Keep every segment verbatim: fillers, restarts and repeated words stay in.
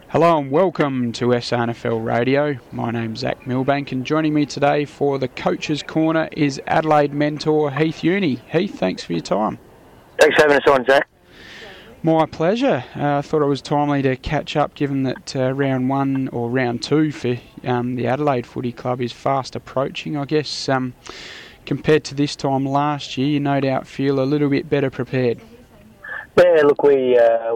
Hello and welcome to S A N F L Radio. My name's Zach Milbank, and joining me today for the Coach's Corner is Adelaide mentor Heath Uni. Heath, thanks for your time. Thanks for having us on, Zach. My pleasure. Uh, I thought it was timely to catch up, given that uh, round one or round two for um, the Adelaide Footy Club is fast approaching. I guess um, compared to this time last year, you no doubt feel a little bit better prepared. Yeah, look, we uh,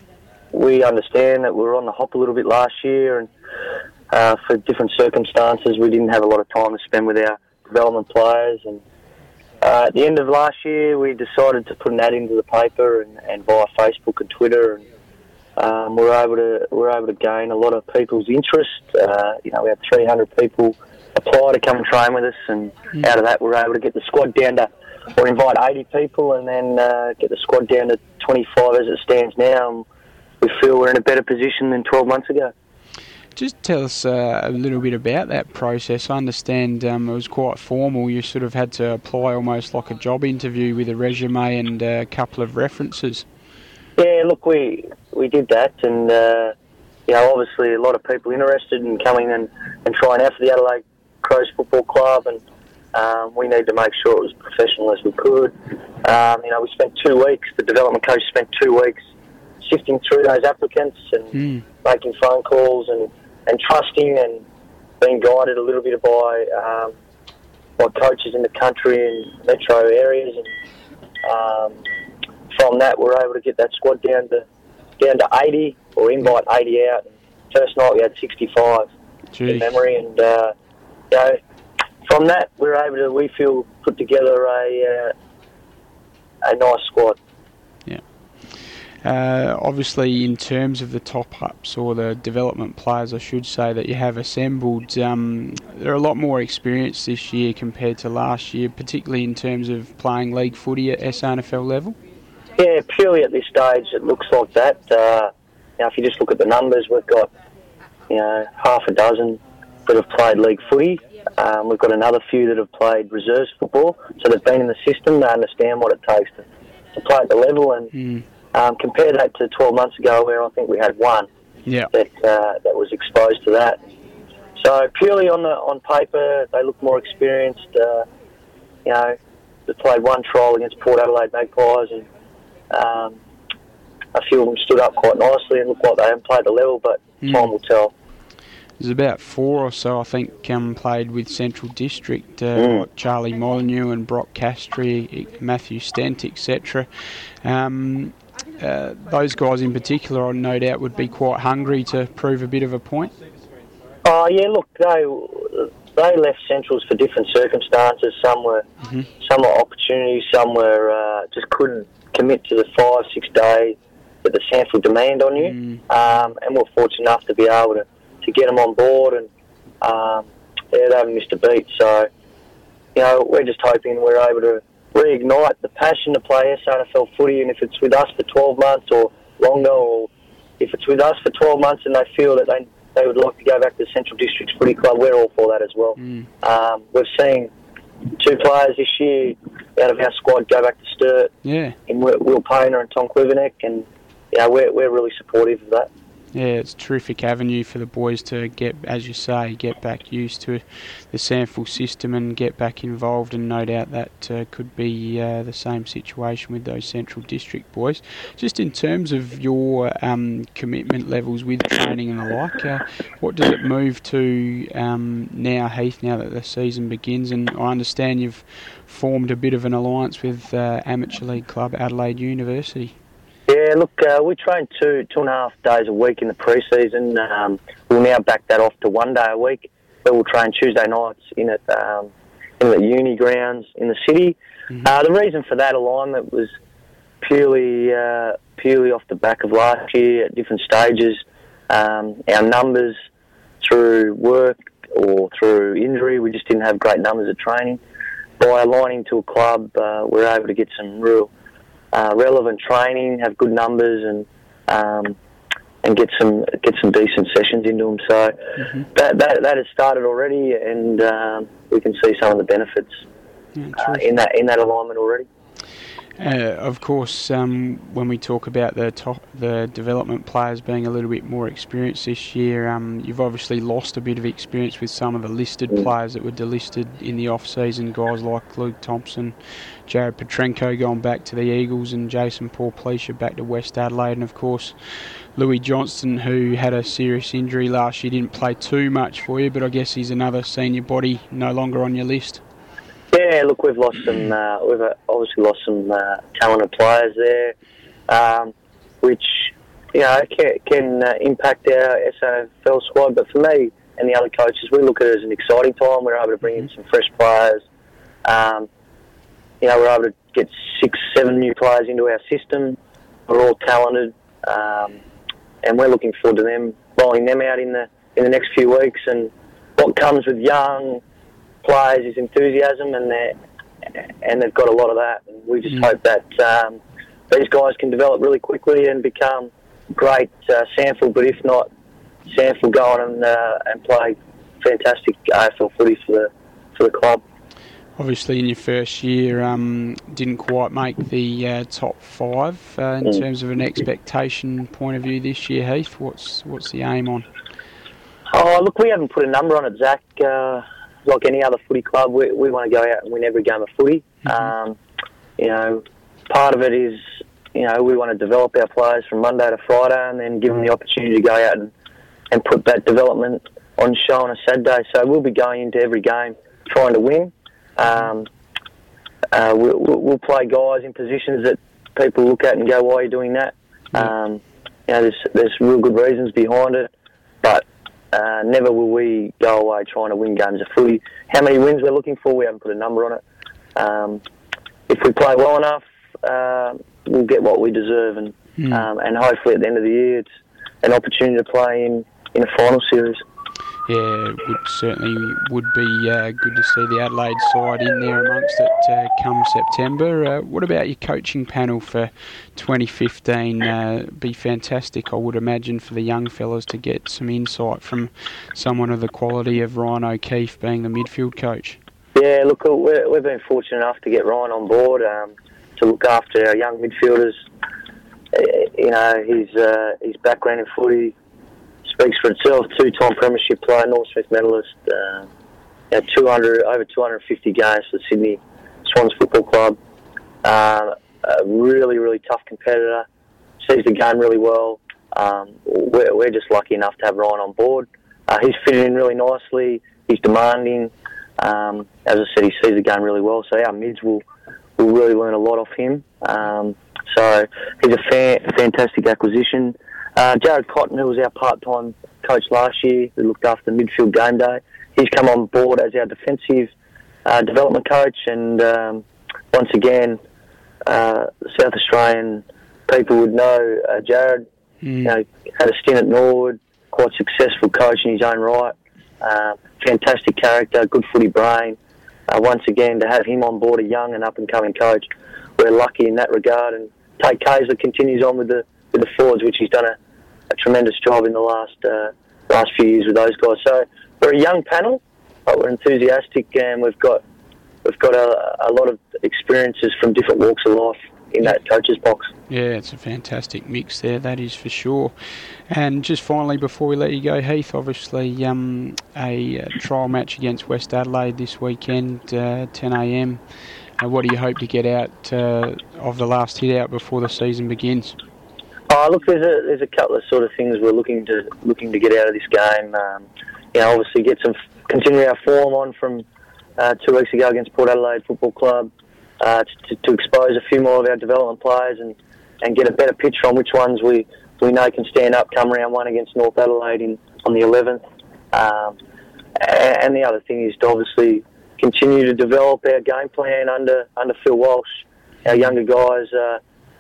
we understand that we were on the hop a little bit last year, and uh, for different circumstances, we didn't have a lot of time to spend with our development players. And uh, at the end of last year, we decided to put an ad into the paper and, and via Facebook and Twitter, and um, we were able to we were able to gain a lot of people's interest. Uh, you know, we had three hundred people apply to come and train with us, and mm. out of that, we were able to get the squad down to, or invite eighty people, and then uh, get the squad down to twenty-five as it stands now. And we feel we're in a better position than twelve months ago. Just tell us uh, a little bit about that process. I understand um, it was quite formal. You sort of had to apply almost like a job interview with a resume and a couple of references. Yeah, look, we we did that, and uh, you know, obviously a lot of people interested in coming and, and trying out for the Adelaide Crows Football Club, and um, we need to make sure it was professional as we could. Um, you know, we spent two weeks. The development coach spent two weeks sifting through those applicants and mm. making phone calls and, and trusting and being guided a little bit by um, by coaches in the country and metro areas. And um, from that, we're able to get that squad down to down to eighty, or invite eighty out. And first night we had sixty-five Gee. in memory, and uh, you know, from that we're able to, we feel, put together a uh, a nice squad. Yeah. Uh, obviously, in terms of the top-ups or the development players, I should say, that you have assembled, um, they're a lot more experienced this year compared to last year, particularly in terms of playing league footy at S A N F L level. Yeah, purely at this stage, it looks like that. Uh, now, if you just look at the numbers, we've got, you know, half a dozen that have played league footy. Um, we've got another few that have played reserves football, so they've been in the system. They understand what it takes to, to play at the level, and mm. um, compare that to twelve months ago, where I think we had one yeah. that uh, that was exposed to that. So purely on the on paper, they look more experienced. Uh, you know, they played one trial against Port Adelaide Magpies, and um, a few of them stood up quite nicely and looked like they haven't played the level, but mm. time will tell. There's about four or so, I think, um, played with Central District, uh, mm. like Charlie Molyneux and Brock Castry, Matthew Stent, et cetera. Um, uh, those guys in particular, I no doubt, would be quite hungry to prove a bit of a point. Oh, yeah, look, they they left Centrals for different circumstances. Some were, mm-hmm. some were opportunities, some were uh, just couldn't commit to the five, six days that the SANFL demand on you. Mm. Um, and we're fortunate enough to be able to to get them on board, and um, yeah, they haven't missed a beat. So, you know, we're just hoping we're able to reignite the passion to play S A N F L footy, and if it's with us for twelve months or longer, or if it's with us for twelve months and they feel that they they would like to go back to the Central Districts Footy Club, we're all for that as well. Mm. Um, we've seen two players this year out of our squad go back to Sturt, yeah. in Will Paynter and Tom Klivenek, and you know, we're, we're really supportive of that. Yeah, it's a terrific avenue for the boys to get, as you say, get back used to the SANFL system and get back involved, and no doubt that uh, could be uh, the same situation with those Central District boys. Just in terms of your um, commitment levels with training and the like, uh, what does it move to um, now, Heath, now that the season begins? And I understand you've formed a bit of an alliance with uh, amateur league club Adelaide University. Yeah, look, uh, we train two two and a half days a week in the pre-season. Um, we'll now back that off to one day a week, where we'll train Tuesday nights in at um, in the uni grounds in the city. Mm-hmm. Uh, the reason for that alignment was purely uh, purely off the back of last year at different stages. Um, our numbers through work or through injury, we just didn't have great numbers at training. By aligning to a club, uh, we're able to get some real Uh, relevant training, have good numbers, and um, and get some get some decent sessions into them. So mm-hmm. that, that that has started already, and um, we can see some of the benefits yeah, uh, in that in that alignment already. Uh, of course, um, when we talk about the top, the development players being a little bit more experienced this year, um, you've obviously lost a bit of experience with some of the listed Mm. players that were delisted in the off-season, guys like Luke Thompson, Jared Petrenko going back to the Eagles, and Jason Paul-Pleasure back to West Adelaide, and of course Louis Johnston, who had a serious injury last year, didn't play too much for you, but I guess he's another senior body no longer on your list. Yeah, look, we've lost some. Uh, we've uh, obviously lost some uh, talented players there, um, which you know can, can uh, impact our S A F L squad. But for me and the other coaches, we look at it as an exciting time. We're able to bring in some fresh players. Um, you know, we're able to get six, seven new players into our system. We're all talented, um, and we're looking forward to them rolling them out in the in the next few weeks. And what comes with young players is enthusiasm, and they and they've got a lot of that. And we just mm. hope that um, these guys can develop really quickly and become great uh, Sandford. But if not, Sandford go on and uh, and play fantastic A F L footy for the for the club. Obviously, in your first year, um, didn't quite make the uh, top five uh, in mm. terms of an expectation point of view this year. Heath, what's what's the aim on? Oh, look, we haven't put a number on it, Zach. Uh, Like any other footy club, we, we want to go out and win every game of footy. Mm-hmm. Um, you know, part of it is, you know, we want to develop our players from Monday to Friday and then give them the opportunity to go out and, and put that development on show on a Saturday. So we'll be going into every game trying to win. Um, uh, we'll, we'll play guys in positions that people look at and go, why are you doing that? Mm-hmm. Um, you know, there's, there's real good reasons behind it, but Uh, never will we go away trying to win games of footy. How many wins we're looking for, we haven't put a number on it. Um, if we play well enough, uh, we'll get what we deserve, and mm. um, and hopefully at the end of the year, it's an opportunity to play in, in a final series. Yeah, it would certainly would be uh, good to see the Adelaide side in there amongst it uh, come September. Uh, what about your coaching panel for twenty fifteen? Uh, be fantastic, I would imagine, for the young fellas to get some insight from someone of the quality of Ryan O'Keefe being the midfield coach. Yeah, look, we're, we've been fortunate enough to get Ryan on board um, to look after our young midfielders. Uh, you know, his uh, his background in footy speaks for itself. Two-time premiership player, North Smith medalist, uh, you know, two hundred over two hundred fifty games for the Sydney Swans Football Club. Uh, a really, really tough competitor. Sees the game really well. Um, we're, we're just lucky enough to have Ryan on board. Uh, he's fitted in really nicely. He's demanding. Um, as I said, he sees the game really well. So our mids will will really learn a lot off him. Um, so he's a fa- fantastic acquisition. Uh, Jared Cotton, who was our part-time coach last year, who looked after midfield game day, he's come on board as our defensive uh, development coach. And um, once again, uh, South Australian people would know uh, Jared. Mm. You know, had a stint at Norwood, quite successful coach in his own right. Uh, fantastic character, good footy brain. Uh, once again, to have him on board, a young and up-and-coming coach, we're lucky in that regard. And Tate Kayser continues on with the with the forwards, which he's done a, a tremendous job in the last uh, last few years with those guys. So we're a young panel, but we're enthusiastic, and we've got we've got a, a lot of experiences from different walks of life in that coach's box. Yeah, it's a fantastic mix there, that is for sure. And just finally, before we let you go, Heath, obviously um, a, a trial match against West Adelaide this weekend, uh, ten a m. Uh, what do you hope to get out uh, of the last hit out before the season begins? Oh, look, there's a there's a couple of sort of things we're looking to looking to get out of this game. Um, you know, obviously get some continue our form on from uh, two weeks ago against Port Adelaide Football Club. Uh, to, to expose a few more of our development players and, and get a better picture on which ones we, we know can stand up come round one against North Adelaide in, on the eleventh. Um, and, and the other thing is to obviously continue to develop our game plan under under Phil Walsh. Our younger guys uh,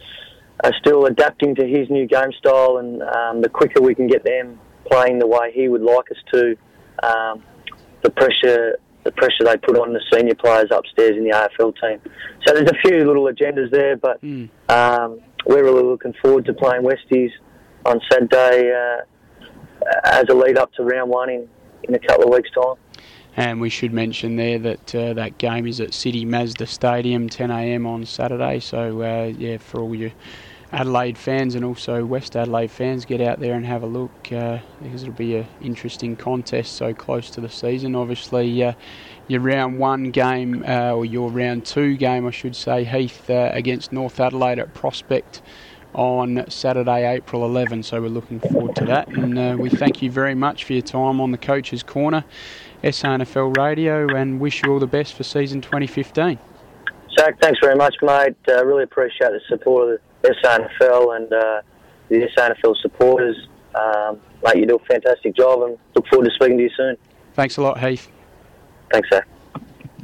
are still adapting to his new game style, and um, the quicker we can get them playing the way he would like us to, um, the pressure... the pressure they put on the senior players upstairs in the A F L team. So there's a few little agendas there, but mm. um, we're really looking forward to playing Westies on Saturday uh, as a lead up to round one in, in a couple of weeks' time. And we should mention there that uh, that game is at City Mazda Stadium, ten a m on Saturday. So, uh, yeah, for all you Adelaide fans and also West Adelaide fans, get out there and have a look, uh, because it'll be an interesting contest so close to the season. Obviously, uh, your round one game, uh, or your round two game, I should say, Heath, uh, against North Adelaide at Prospect on Saturday, April eleventh. So we're looking forward to that. And uh, we thank you very much for your time on the Coach's Corner, S A N F L Radio, and wish you all the best for season twenty fifteen. Zach, thanks very much, mate. Uh, really appreciate the support of the S A N F L and uh, the S A N F L supporters. Um, mate, you do a fantastic job, and look forward to speaking to you soon. Thanks a lot, Heath. Thanks, Zach.